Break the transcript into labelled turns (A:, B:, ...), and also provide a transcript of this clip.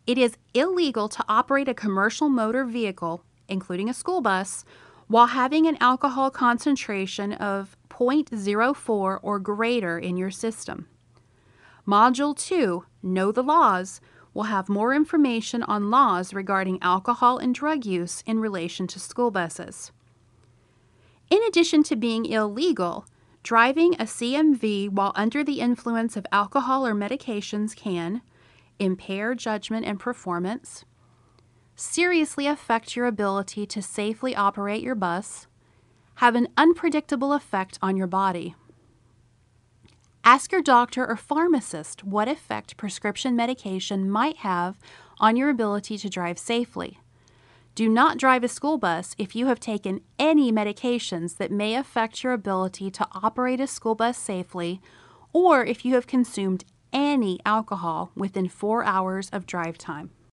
A: It is illegal to operate a commercial motor vehicle, including a school bus, while having an alcohol concentration of 0.04 or greater in your system. Module 2, Know the Laws, will have more information on laws regarding alcohol and drug use in relation to school buses. In addition to being illegal, driving a CMV while under the influence of alcohol or medications can impair judgment and performance, seriously affect your ability to safely operate your bus, have an unpredictable effect on your body. Ask your doctor or pharmacist what effect prescription medication might have on your ability to drive safely. Do not drive a school bus if you have taken any medications that may affect your ability to operate a school bus safely, or if you have consumed any alcohol within 4 hours of drive time.